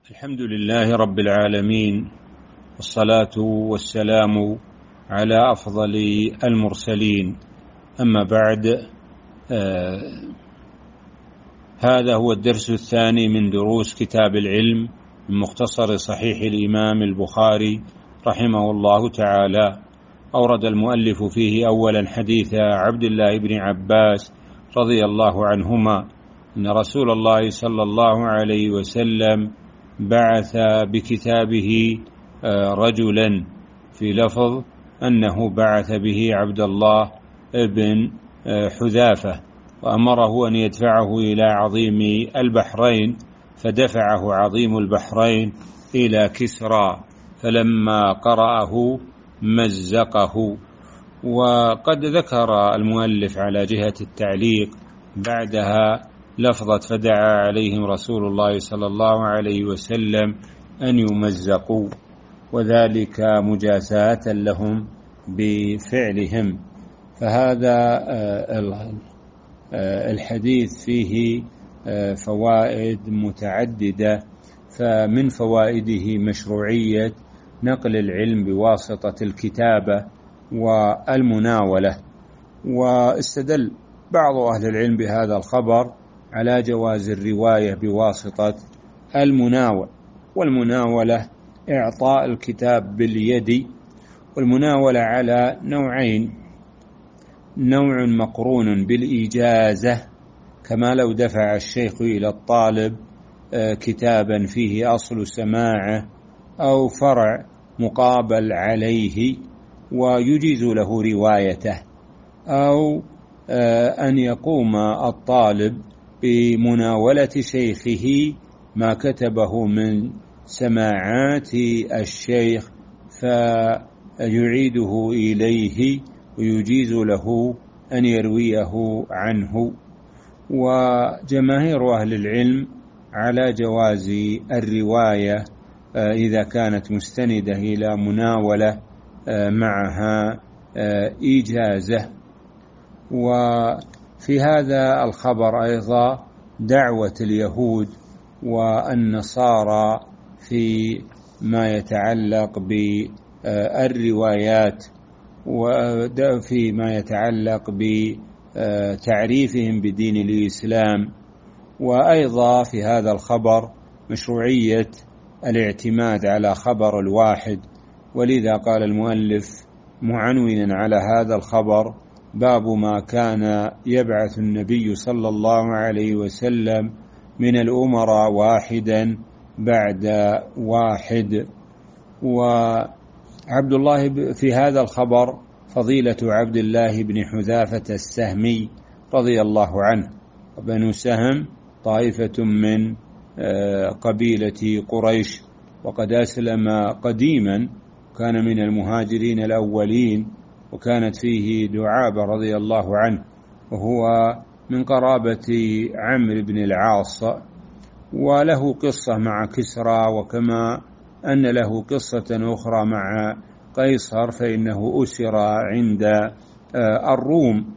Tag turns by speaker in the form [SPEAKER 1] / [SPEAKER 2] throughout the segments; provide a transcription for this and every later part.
[SPEAKER 1] الحمد لله رب العالمين، والصلاة والسلام على أفضل المرسلين. أما بعد، هذا هو الدرس الثاني من دروس كتاب العلم من مختصر صحيح الإمام البخاري رحمه الله تعالى. أورد المؤلف فيه أولا حديث عبد الله بن عباس رضي الله عنهما أن رسول الله صلى الله عليه وسلم بعث بكتابه رجلا، في لفظ أنه بعث به عبد الله بن حذافة، وأمره أن يدفعه إلى عظيم البحرين، فدفعه عظيم البحرين إلى كسرى، فلما قرأه مزقه. وقد ذكر المؤلف على جهة التعليق بعدها لفظة فدعا عليهم رسول الله صلى الله عليه وسلم أن يمزقوا، وذلك مجازاة لهم بفعلهم. فهذا الحديث فيه فوائد متعددة، فمن فوائده مشروعية نقل العلم بواسطة الكتابة والمناولة. واستدل بعض أهل العلم بهذا الخبر على جواز الرواية بواسطة المناول، والمناولة إعطاء الكتاب باليد، والمناولة على نوعين: نوع مقرون بالإجازة، كما لو دفع الشيخ إلى الطالب كتابا فيه أصل سماعه أو فرع مقابل عليه ويجيز له روايته، أو أن يقوم الطالب بمناولة شيخه ما كتبه من سماعات الشيخ فيعيده إليه ويجيز له أن يرويه عنه. وجماهير أهل العلم على جواز الرواية إذا كانت مستندة إلى مناولة معها إجازة. وفي هذا الخبر أيضا دعوة اليهود والنصارى في ما يتعلق بالروايات، وفي ما يتعلق بتعريفهم بدين الإسلام. وأيضا في هذا الخبر مشروعية الاعتماد على خبر الواحد، ولذا قال المؤلف معنونا على هذا الخبر: باب ما كان يبعث النبي صلى الله عليه وسلم من الأمراء واحدا بعد واحد. وعبد الله في هذا الخبر فضيلة عبد الله بن حذافة السهمي رضي الله عنه. وبنو سهم طائفة من قبيلة قريش، وقد أسلم قديما، كان من المهاجرين الأولين، وكانت فيه دعابة رضي الله عنه، وهو من قرابة عمرو بن العاص، وله قصة مع كسرى، وكما أن له قصة أخرى مع قيصر، فإنه أسر عند الروم.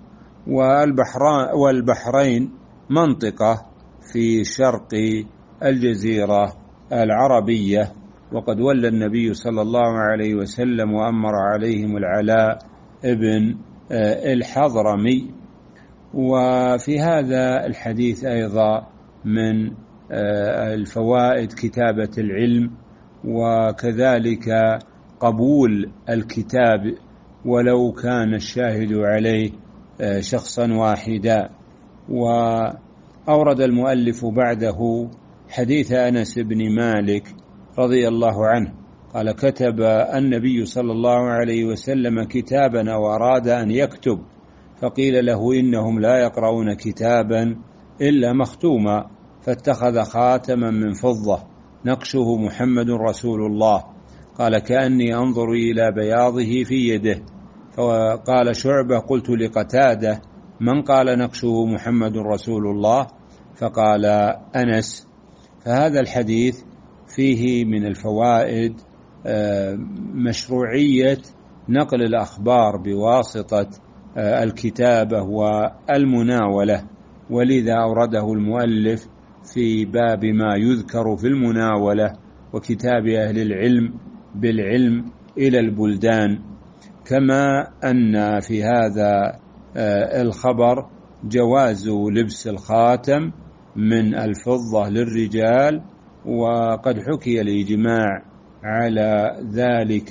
[SPEAKER 1] والبحرين منطقة في شرق الجزيرة العربية، وقد ولى النبي صلى الله عليه وسلم وأمر عليهم العلاء ابن الحضرمي. وفي هذا الحديث أيضا من الفوائد كتابة العلم، وكذلك قبول الكتاب ولو كان الشاهد عليه شخصا واحدا. وأورد المؤلف بعده حديث أنس بن مالك رضي الله عنه قال: كتب النبي صلى الله عليه وسلم كتابا وأراد أن يكتب، فقيل له: إنهم لا يقرؤون كتابا إلا مختوما، فاتخذ خاتما من فضة نقشه محمد رسول الله. قال: كأني أنظر إلى بياضه في يده. فقال شعبة: قلت لقتادة: من قال نقشه محمد رسول الله؟ فقال أنس. فهذا الحديث فيه من الفوائد مشروعية نقل الأخبار بواسطة الكتابة والمناولة، ولذا أورده المؤلف في باب ما يذكر في المناولة وكتاب أهل العلم بالعلم إلى البلدان، كما أن في هذا الخبر جواز لبس الخاتم من الفضة للرجال، وقد حكي الإجماع على ذلك.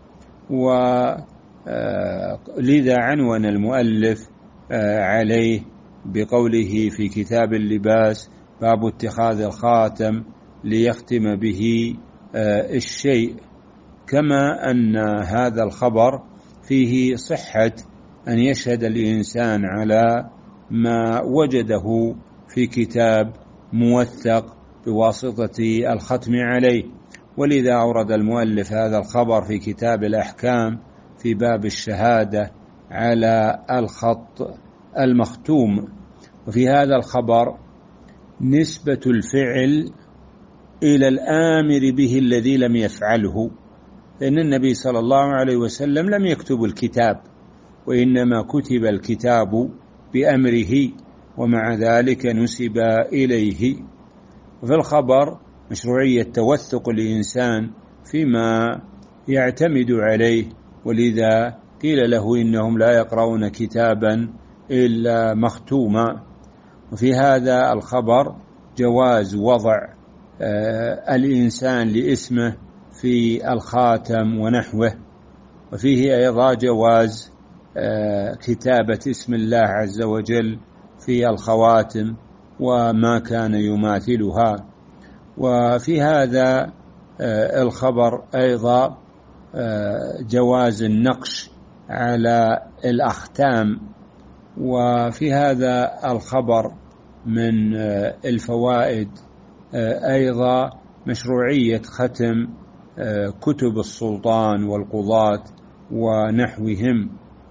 [SPEAKER 1] ولذا عنون المؤلف عليه بقوله في كتاب اللباس: باب اتخاذ الخاتم ليختم به الشيء. كما أن هذا الخبر فيه صحة أن يشهد الإنسان على ما وجده في كتاب موثق بواسطة الختم عليه، ولذا أورد المؤلف هذا الخبر في كتاب الأحكام في باب الشهادة على الخط المختوم. وفي هذا الخبر نسبة الفعل إلى الآمر به الذي لم يفعله، لأن النبي صلى الله عليه وسلم لم يكتب الكتاب، وإنما كتب الكتاب بأمره، ومع ذلك نسب إليه. وفي الخبر مشروعية توثق الإنسان فيما يعتمد عليه، ولذا قيل له إنهم لا يقرؤون كتابا إلا مختوما. وفي هذا الخبر جواز وضع الإنسان لاسمه في الخاتم ونحوه، وفيه أيضا جواز كتابة اسم الله عز وجل في الخواتم وما كان يماثلها. وفي هذا الخبر أيضا جواز النقش على الأختام. وفي هذا الخبر من الفوائد أيضا مشروعية ختم كتب السلطان والقضاة ونحوهم.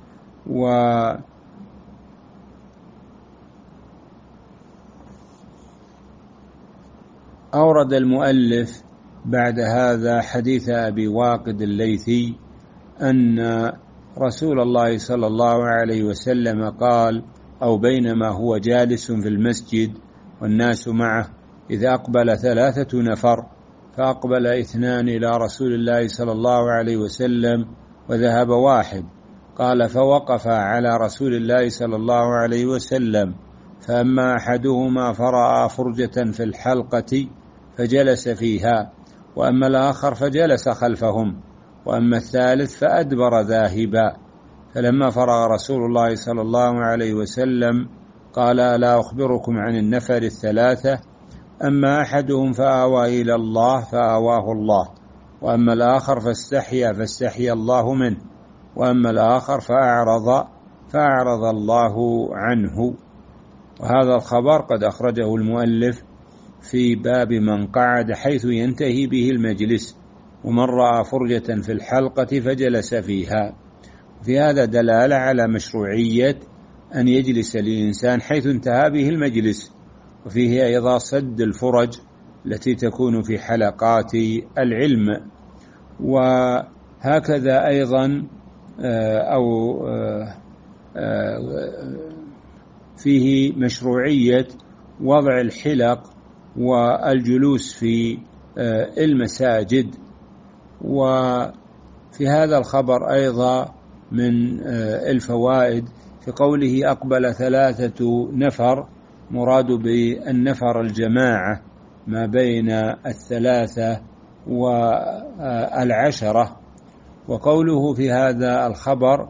[SPEAKER 1] وأورد المؤلف بعد هذا حديث أبي واقد الليثي أن رسول الله صلى الله عليه وسلم قال: أو بينما هو جالس في المسجد والناس معه إذا أقبل 3 نفر، فأقبل 2 إلى رسول الله صلى الله عليه وسلم وذهب 1. قال: فوقف على رسول الله صلى الله عليه وسلم، فأما أحدهما فرأى فرجة في الحلقة فجلس فيها، وأما الآخر فجلس خلفهم، وأما الثالث فأدبر ذاهبا. فلما فرغ رسول الله صلى الله عليه وسلم قال: ألا أخبركم عن النفر 3؟ أما أحدهم فآوى إلى الله فآواه الله، وأما الآخر فاستحيا الله منه، وأما الآخر فأعرض الله عنه. وهذا الخبر قد أخرجه المؤلف في باب من قعد حيث ينتهي به المجلس، ومن رأى فرجة في الحلقة فجلس فيها. في هذا دلالة على مشروعية أن يجلس الإنسان حيث انتهى به المجلس، وفيه أيضا سد الفرج التي تكون في حلقات العلم. وهكذا أيضا فيه مشروعية وضع الحلق والجلوس في المساجد. وفي هذا الخبر أيضا من الفوائد في قوله: أقبل 3 نفر، مراد بالنفر الجماعة ما بين 3 و10. وقوله في هذا الخبر: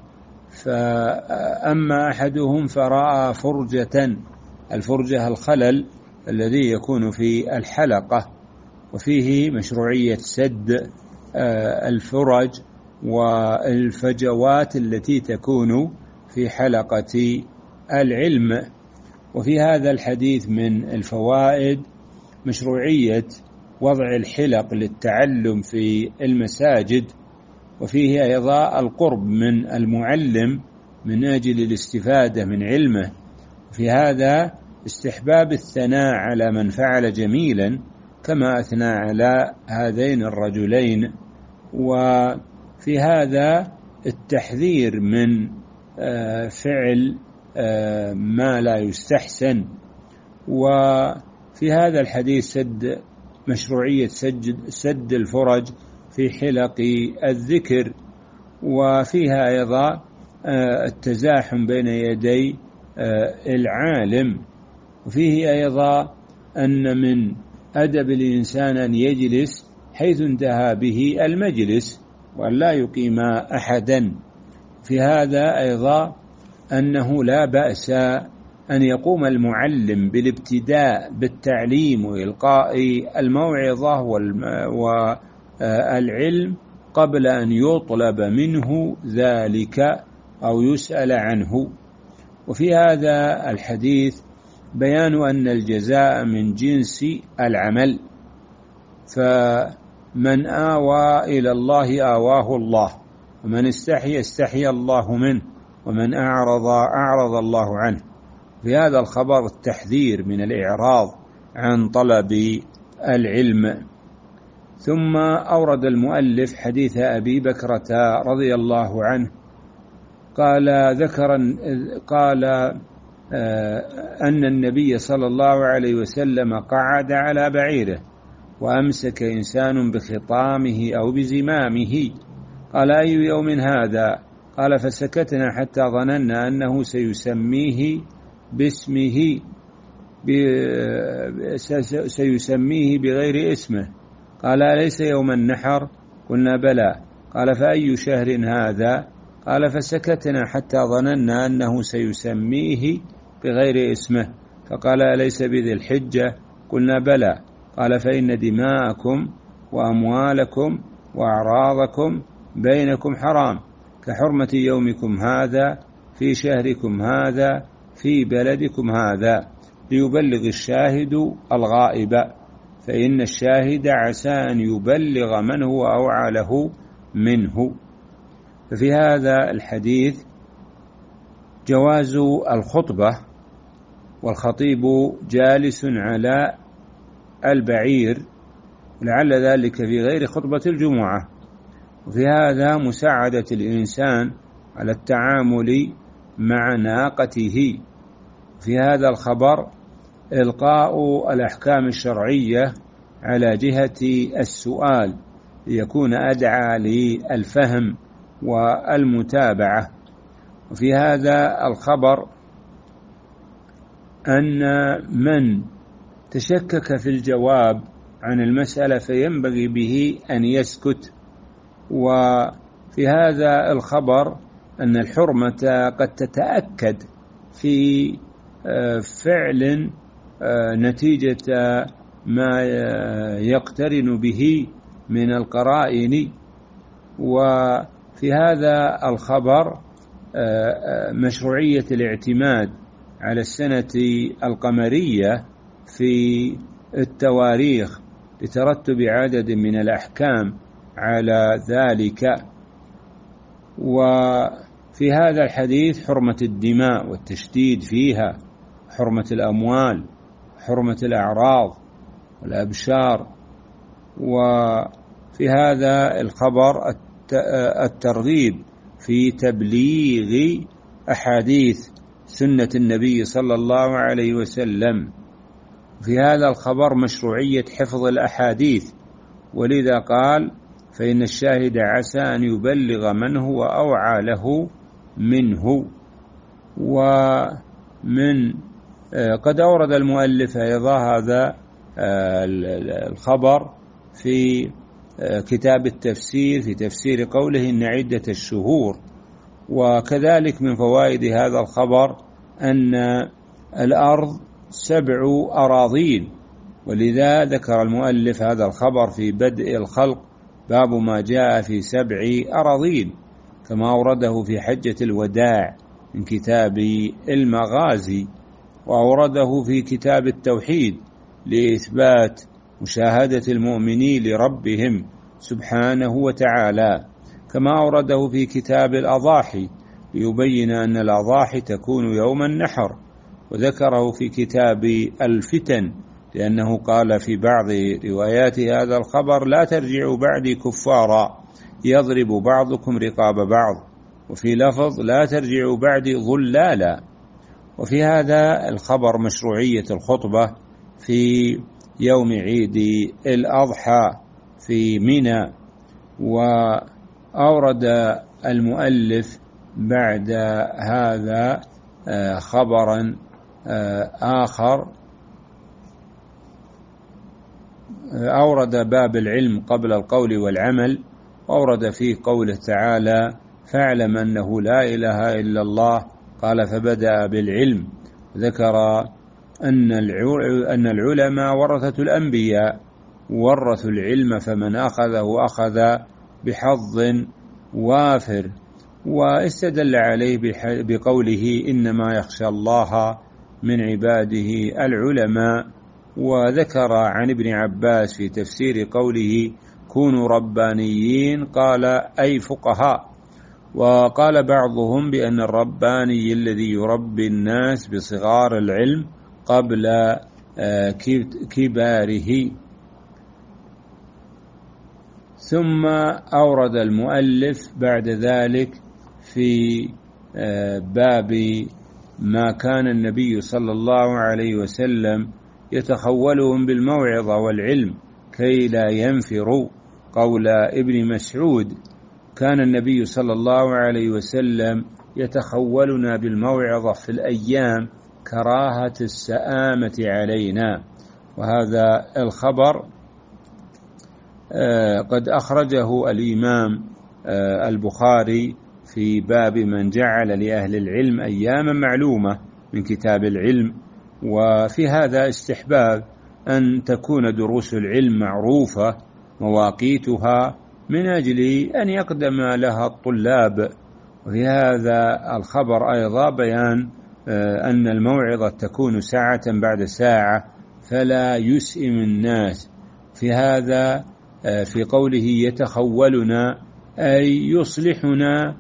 [SPEAKER 1] فأما أحدهم فرأى فرجة، الفرجة الخلل الذي يكون في الحلقة، وفيه مشروعية سد الفرج والفجوات التي تكون في حلقة العلم. وفي هذا الحديث من الفوائد مشروعية وضع الحلق للتعلم في المساجد، وفيه أيضا القرب من المعلم من أجل الاستفادة من علمه. في هذا استحباب الثناء على من فعل جميلا كما أثنى على هذين الرجلين. وفي هذا التحذير من فعل ما لا يستحسن. وفي في هذا الحديث مشروعية سد الفرج في حلق الذكر، وفيها أيضا التزاحم بين يدي العالم، وفيه أيضا أن من أدب الإنسان أن يجلس حيث انتهى به المجلس وأن لا يقيم أحدا. في هذا أيضا أنه لا بأس أن يقوم المعلم بالابتداء بالتعليم وإلقاء الموعظة والعلم قبل أن يطلب منه ذلك أو يسأل عنه. وفي هذا الحديث بيان أن الجزاء من جنس العمل، فمن آوى إلى الله آواه الله، ومن استحي استحي الله منه، ومن أعرض الله عنه. في هذا الخبر التحذير من الإعراض عن طلب العلم. ثم أورد المؤلف حديث أبي بكرة رضي الله عنه قال أن النبي صلى الله عليه وسلم قعد على بعيره وأمسك إنسان بخطامه أو بزمامه، قال أي يوم هذا؟ قال فسكتنا حتى ظننا أنه سيسميه بغير اسمه. قال أليس يوم النحر؟ قلنا بلى. قال فأي شهر هذا؟ قال فسكتنا حتى ظننا أنه سيسميه بغير اسمه. فقال أليس بذي الحجة؟ قلنا بلى. قال فإن دماءكم وأموالكم وأعراضكم بينكم حرام كحرمة يومكم هذا في شهركم هذا في بلدكم هذا، ليبلغ الشاهد الغائب، فإن الشاهد عسى أن يبلغ من هو أوعى له منه. ففي هذا الحديث جواز الخطبة والخطيب جالس على البعير، لعل ذلك في غير خطبة الجمعة. وفي هذا مساعدة الإنسان على التعامل مع ناقته. في هذا الخبر إلقاء الأحكام الشرعية على جهة السؤال ليكون أدعى للفهم والمتابعة. وفي هذا الخبر أن من تشكك في الجواب عن المسألة فينبغي به أن يسكت. وفي هذا الخبر أن الحرمة قد تتأكد في فعل نتيجة ما يقترن به من القرائن. وفي هذا الخبر مشروعية الاعتماد على السنة القمرية في التواريخ لترتب عدد من الأحكام على ذلك. وفي هذا الحديث حرمة الدماء والتشديد فيها، حرمة الأموال، حرمة الأعراض والأبشار. وفي هذا الخبر الترغيب في تبليغ أحاديث سنة النبي صلى الله عليه وسلم. في هذا الخبر مشروعية حفظ الأحاديث، ولذا قال فإن الشاهد عسى أن يبلغ من هو أوعى له منه. ومن قد أورد المؤلف أيضا هذا الخبر في كتاب التفسير في تفسير قوله إن عدة الشهور. وكذلك من فوائد هذا الخبر أن الأرض 7 أراضين، ولذا ذكر المؤلف هذا الخبر في بدء الخلق باب ما جاء في 7 أراضين، كما أورده في حجة الوداع من كتاب المغازي، وأورده في كتاب التوحيد لإثبات مشاهدة المؤمنين لربهم سبحانه وتعالى، كما أورده في كتاب الأضاحي ليبين أن الأضاحي تكون يوم النحر، وذكره في كتاب الفتن لأنه قال في بعض روايات هذا الخبر لا ترجعوا بعدي كفارا يضرب بعضكم رقاب بعض، وفي لفظ لا ترجعوا بعدي ظلالا. وفي هذا الخبر مشروعية الخطبة في يوم عيد الأضحى في منى. وأورد المؤلف بعد هذا خبرا آخر، أورد باب العلم قبل القول والعمل، أورد فيه قوله تعالى: فاعلم أنه لا إله إلا الله. قال: فبدأ بالعلم، ذكر أن العلماء ورثة الأنبياء، ورثوا العلم، فمن أخذه أخذ بحظ وافر. واستدل عليه بقوله: إنما يخشى الله من عباده العلماء. وذكر عن ابن عباس في تفسير قوله: كونوا ربانيين، قال: أي فقهاء. وقال بعضهم بأن الرباني الذي يربي الناس بصغار العلم قبل كباره. ثم أورد المؤلف بعد ذلك في باب ما كان النبي صلى الله عليه وسلم يتخولهم بالموعظة والعلم كي لا ينفروا، قول ابن مسعود: كان النبي صلى الله عليه وسلم يتخولنا بالموعظة في الأيام كراهة السآمة علينا. وهذا الخبر قد أخرجه الإمام البخاري في باب من جعل لأهل العلم أياما معلومة من كتاب العلم. وفي هذا استحباب أن تكون دروس العلم معروفة مواقيتها من أجل أن يقدم لها الطلاب. وفي هذا الخبر أيضا بيان أن الموعظة تكون ساعة بعد ساعة فلا يسئم الناس. في هذا في قوله يتخولنا أي يصلحنا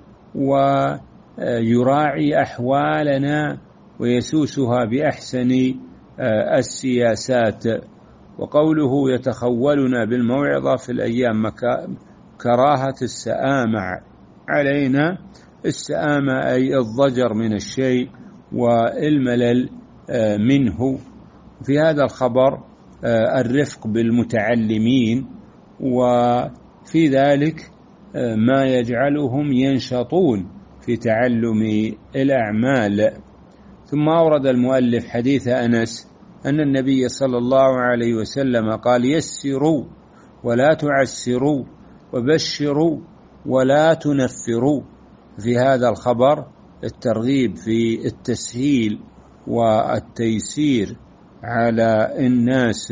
[SPEAKER 1] ويراعي أحوالنا ويسوسها بأحسن السياسات. وقوله يتخولنا بالموعظة في الأيام كراهة السآمة علينا. السآمة أي الضجر من الشيء والملل منه. في هذا الخبر الرفق بالمتعلمين، وفي ذلك ما يجعلهم ينشطون في تعلم الأعمال. ثم أورد المؤلف حديث أنس أن النبي صلى الله عليه وسلم قال: يسروا ولا تعسروا، وبشروا ولا تنفروا. في هذا الخبر الترغيب في التسهيل والتيسير على الناس،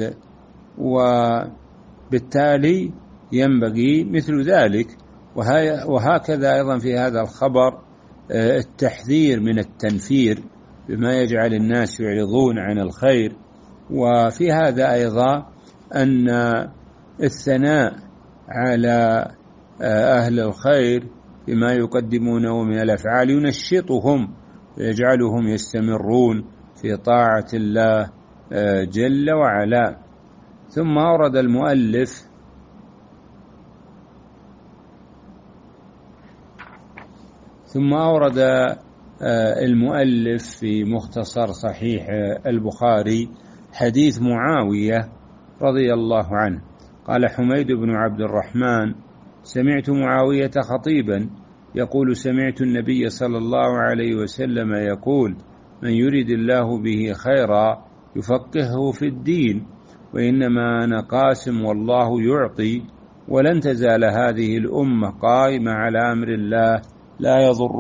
[SPEAKER 1] وبالتالي ينبغي مثل ذلك. وهكذا أيضا في هذا الخبر التحذير من التنفير بما يجعل الناس يعرضون عن الخير. وفي هذا أيضا أن الثناء على أهل الخير بما يقدمونه من الأفعال ينشطهم ويجعلهم يستمرون في طاعة الله جل وعلا. ثم أورد المؤلف في مختصر صحيح البخاري حديث معاوية رضي الله عنه. قال حميد بن عبد الرحمن: سمعت معاوية خطيبا يقول: سمعت النبي صلى الله عليه وسلم يقول: من يريد الله به خيرا يفقهه في الدين، وإنما أنا قاسم والله يعطي، ولن تزال هذه الأمة قائمة على أمر الله لا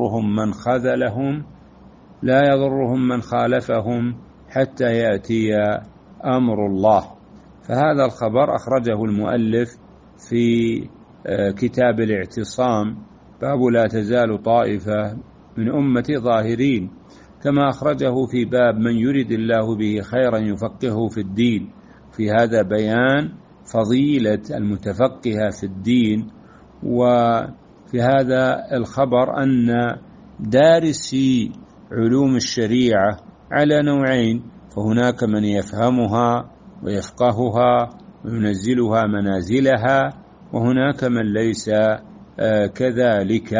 [SPEAKER 1] يضرهم من خالفهم حتى يأتي أمر الله. فهذا الخبر أخرجه المؤلف في كتاب الاعتصام، باب لا تزال طائفة من أمتي ظاهرين، كما أخرجه في باب من يريد الله به خيرا يفقهه في الدين. في هذا بيان فضيلة المتفقه في الدين. وفي هذا الخبر أن دارسي علوم الشريعة على نوعين، فهناك من يفهمها ويفقهها وينزلها منازلها، وهناك من ليس كذلك.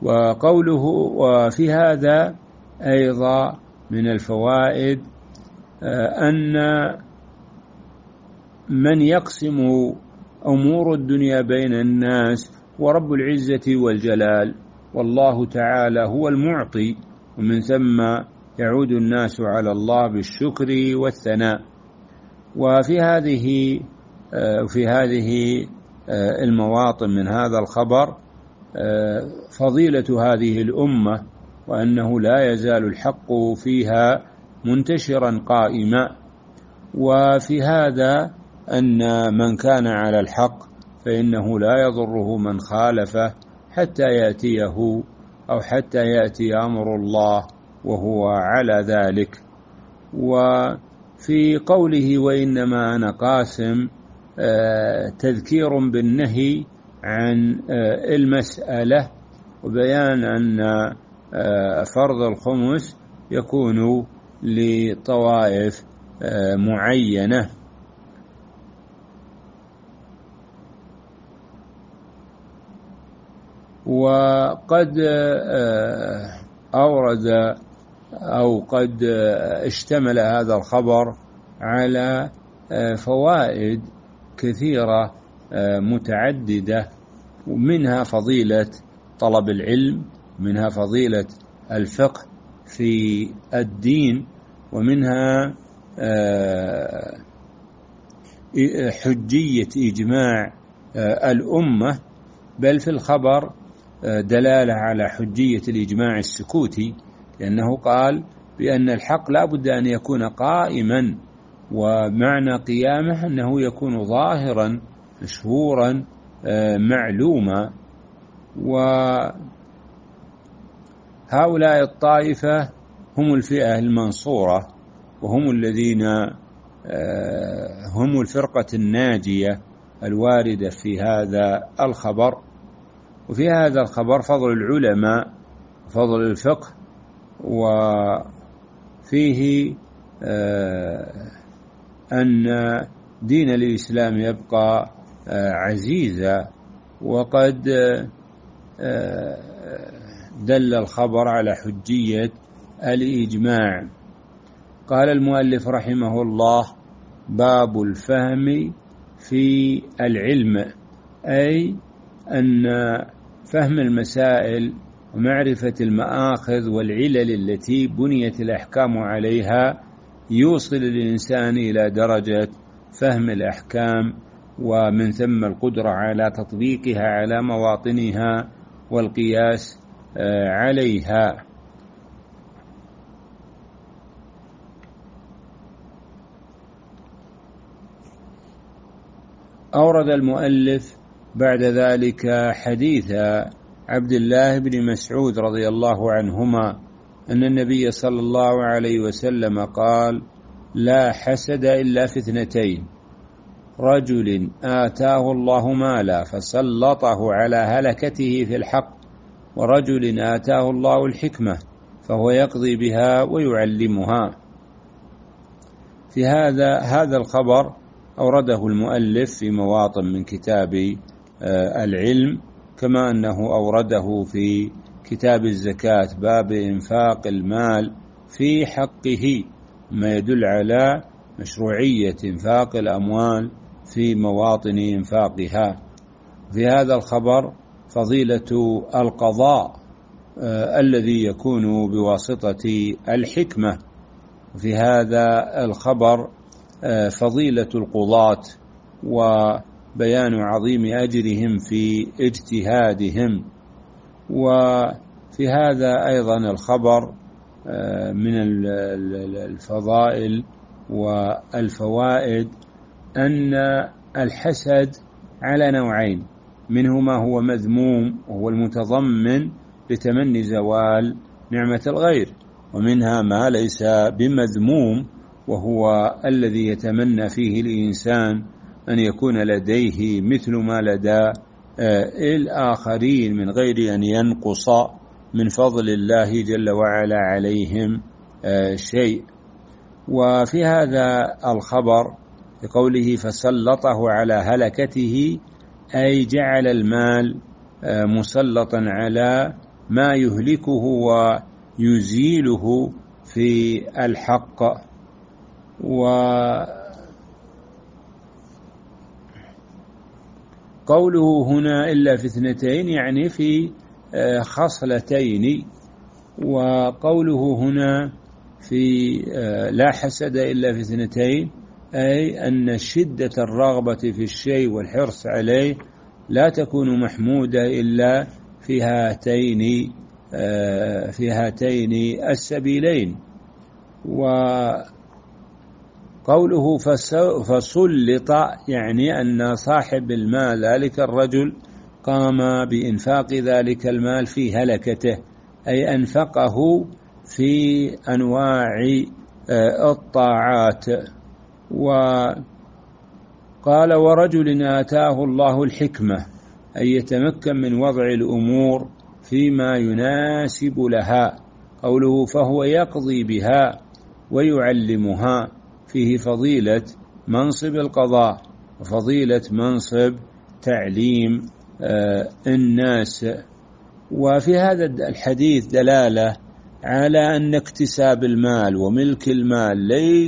[SPEAKER 1] وقوله: وفي هذا أيضا من الفوائد أن من يقسم أمور الدنيا بين الناس هو رب العزة والجلال، والله تعالى هو المعطي، ومن ثم يعود الناس على الله بالشكر والثناء. وفي هذه المواطن من هذا الخبر فضيلة هذه الأمة، وأنه لا يزال الحق فيها منتشرا قائما. وفي هذا أن من كان على الحق فإنه لا يضره من خالفه حتى يأتيه أو حتى يأتي أمر الله وهو على ذلك. وفي قوله وإنما أنا قاسم تذكير بالنهي عن المسألة، وبيان أن فرض الخمس يكون لطوائف معينة. وقد أورد أو قد اشتمل هذا الخبر على فوائد كثيرة متعددة، ومنها فضيلة طلب العلم، منها فضيلة الفقه في الدين، ومنها حجية إجماع الأمة، بل في الخبر دلالة على حجية الإجماع السكوتي، لأنه قال بأن الحق لا بد أن يكون قائما، ومعنى قيامه أنه يكون ظاهرا مشهورا معلوما. وهؤلاء الطائفة هم الفئة المنصورة، وهم الذين هم الفرقة الناجية الواردة في هذا الخبر. وفي هذا الخبر فضل العلماء، فضل الفقه، وفيه أن دين الإسلام يبقى عزيزا. وقد دل الخبر على حجية الإجماع. قال المؤلف رحمه الله: باب الفهم في العلم، أي أن فهم المسائل ومعرفة المآخذ والعلل التي بنيت الأحكام عليها يوصل الإنسان إلى درجة فهم الأحكام، ومن ثم القدرة على تطبيقها على مواطنها والقياس عليها. أورد المؤلف بعد ذلك حديث عبد الله بن مسعود رضي الله عنهما أن النبي صلى الله عليه وسلم قال: لا حسد إلا في اثنتين: رجل آتاه الله مالا فسلطه على هلكته في الحق، ورجل آتاه الله الحكمة فهو يقضي بها ويعلمها. في هذا الخبر أورده المؤلف في مواطن من كتاب العلم، كما أنه أورده في كتاب الزكاة باب إنفاق المال في حقه، ما يدل على مشروعية إنفاق الأموال في مواطن إنفاقها. في هذا الخبر فضيلة القضاء الذي يكون بواسطة الحكمة. في هذا الخبر فضيلة القضاة وبيان عظيم أجرهم في اجتهادهم. وفي هذا أيضا الخبر من الفضائل والفوائد أن الحسد على نوعين: منه ما هو مذموم وهو المتضمن لتمني زوال نعمة الغير، ومنها ما ليس بمذموم وهو الذي يتمنى فيه الإنسان أن يكون لديه مثل ما لدى الآخرين من غير أن ينقص من فضل الله جل وعلا عليهم شيء. وفي هذا الخبر بقوله فسلطه على هلكته، أي جعل المال مسلطا على ما يهلكه ويزيله في الحق. وقوله هنا إلا في اثنتين يعني في خصلتين، وقوله هنا في لا حسد إلا في اثنتين أي أن شدة الرغبة في الشيء والحرص عليه لا تكون محمودة إلا في هاتين السبيلين. وقوله فسلط يعني أن صاحب المال ذلك الرجل قام بإنفاق ذلك المال في هلكته، أي أنفقه في أنواع الطاعات. وقال ورجل آتاه الله الحكمة أن يتمكن من وضع الأمور فيما يناسب لها. قوله فهو يقضي بها ويعلمها فيه فضيلة منصب القضاء وفضيلة منصب تعليم الناس. وفي هذا الحديث دلالة على أن اكتساب المال وملك المال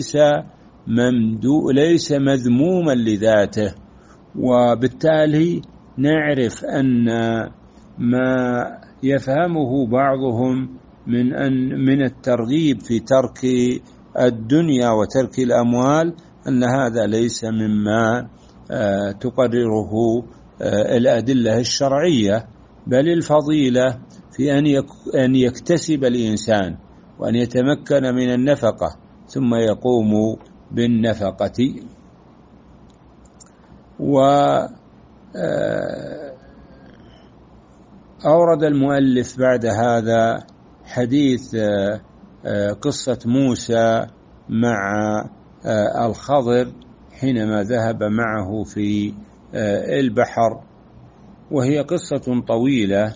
[SPEAKER 1] ليس مذموما لذاته، وبالتالي نعرف أن ما يفهمه بعضهم من الترغيب في ترك الدنيا وترك الأموال أن هذا ليس مما تقرره الأدلة الشرعية، بل الفضيلة في أن يكتسب الإنسان وأن يتمكن من النفقة ثم يقوم بالنفقة. وأورد المؤلف بعد هذا حديث قصة موسى مع الخضر حينما ذهب معه في البحر، وهي قصة طويلة،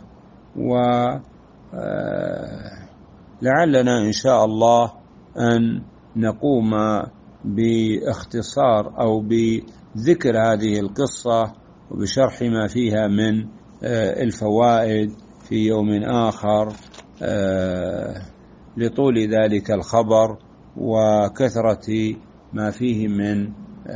[SPEAKER 1] ولعلنا إن شاء الله أن نقوم باختصار أو بذكر هذه القصة وبشرح ما فيها من الفوائد في يوم آخر لطول ذلك الخبر وكثرة ما فيه من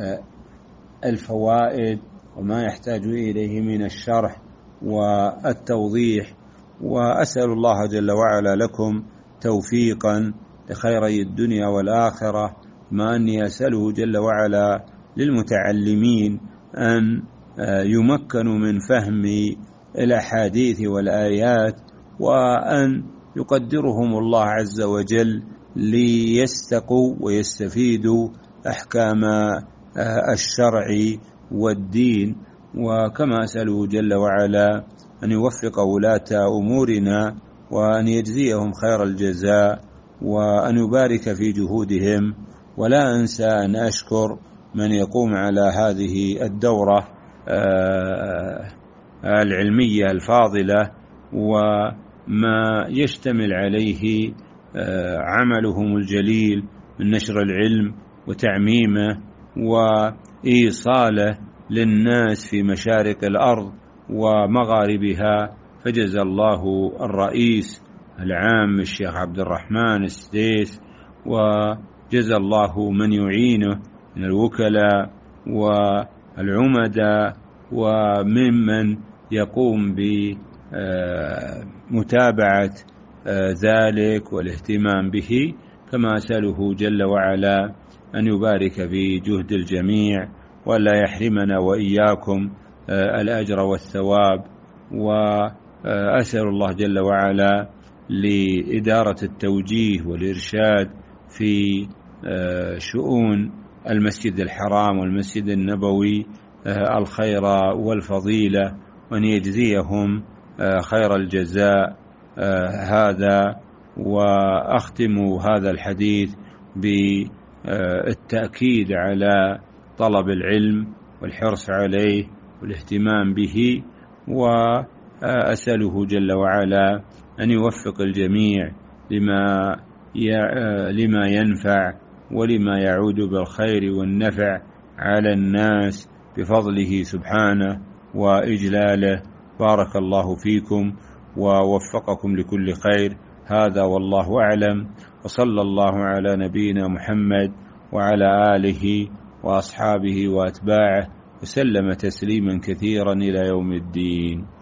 [SPEAKER 1] الفوائد وما يحتاج إليه من الشرح والتوضيح. وأسأل الله جل وعلا لكم توفيقا لخيري الدنيا والآخرة، ما أني أسأله جل وعلا للمتعلمين أن يمكنوا من فهم الأحاديث والآيات، وأن يقدرهم الله عز وجل ليستقوا ويستفيدوا أحكام الشرع والدين. وكما أسأله جل وعلا أن يوفق ولاة أمورنا وأن يجزيهم خير الجزاء وأن يبارك في جهودهم. ولا أنسى أن أشكر من يقوم على هذه الدورة العلمية الفاضلة وما يشتمل عليه عملهم الجليل من نشر العلم وتعميمه وإيصاله للناس في مشارق الأرض ومغاربها. فجزى الله الرئيس العام الشيخ عبد الرحمن السديس، وجزى الله من يعينه من الوكلاء والعمداء وممن يقوم بمتابعة ذلك والاهتمام به. كما أسأله جل وعلا أن يبارك في جهد الجميع ولا يحرمنا وإياكم الأجر والثواب. وأسأل الله جل وعلا لإدارة التوجيه والإرشاد في شؤون المسجد الحرام والمسجد النبوي الخير والفضيلة، وأن يجزيهم خير الجزاء. هذا وأختم هذا الحديث بالتأكيد على طلب العلم والحرص عليه والاهتمام به، وأسأله جل وعلا أن يوفق الجميع لما ينفع ولما يعود بالخير والنفع على الناس بفضله سبحانه وإجلاله. بارك الله فيكم ووفقكم لكل خير. هذا والله أعلم، وصلى الله على نبينا محمد وعلى آله وأصحابه وأتباعه وسلم تسليما كثيرا إلى يوم الدين.